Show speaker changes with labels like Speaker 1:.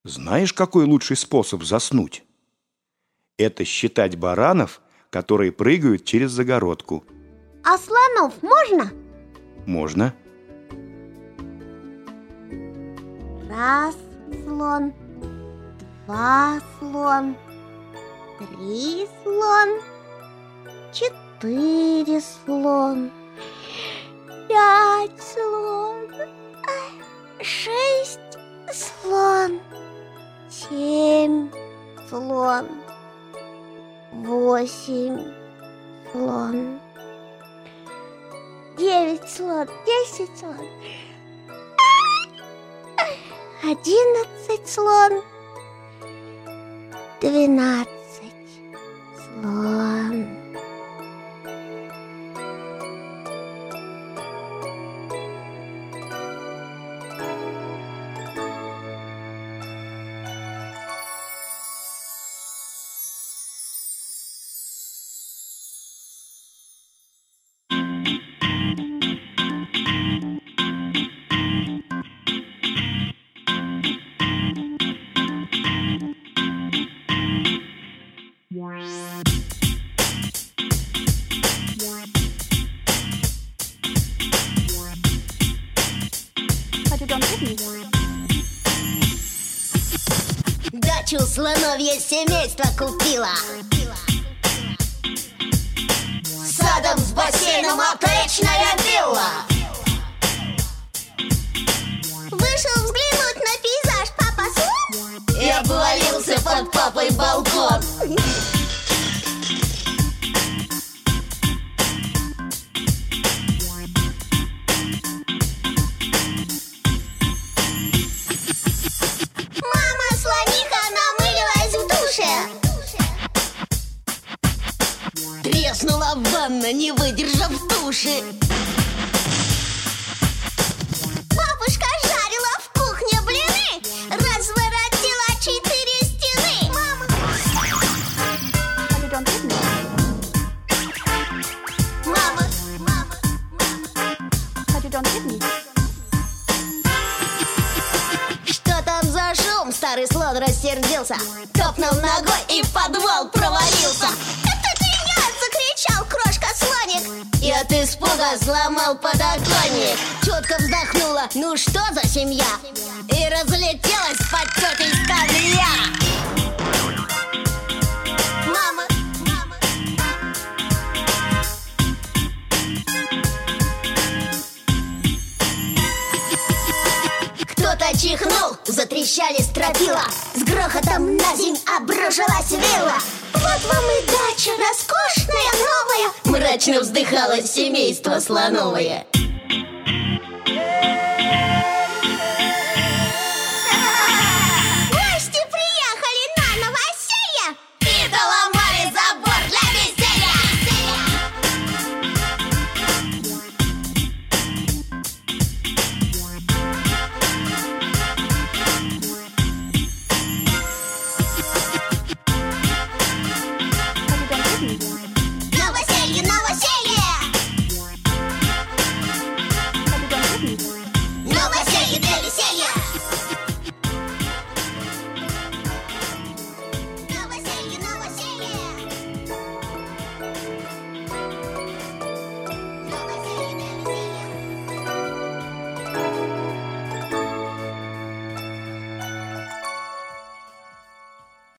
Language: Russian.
Speaker 1: Знаешь, какой лучший способ заснуть? Это считать баранов, которые прыгают через загородку.
Speaker 2: А слонов можно?
Speaker 1: Можно.
Speaker 2: Раз слон, два слон, три слон, четыре слон, пять слон, шесть слон, семь слон, восемь слон, девять слон, 10 слон, 11 слон, 12 слон.
Speaker 3: Дачу слоновье семейство купила, с садом, с бассейном, отличная вилла.
Speaker 2: Вышел взглянуть на пейзаж папа слон
Speaker 3: и обвалился под папой балкон. Треснула ванна, не выдержав туши.
Speaker 2: Бабушка жарила в кухне блины, разворотила 4 стены. Мама!
Speaker 3: Что там за шум? Старый слон рассердился, топнул ногой и в подвал провалился.
Speaker 2: Крошка слоник
Speaker 3: и от испуга сломал подоконник. Тетка вздохнула, ну что за семья, и разлетелась под тетей скамья.
Speaker 2: Мама!
Speaker 3: Кто-то чихнул, затрещали стропила, с грохотом на земь обрушилась вилла.
Speaker 2: Вот вам и дача роскошная, новая.
Speaker 3: Мрачно вздыхало семейство слоновое.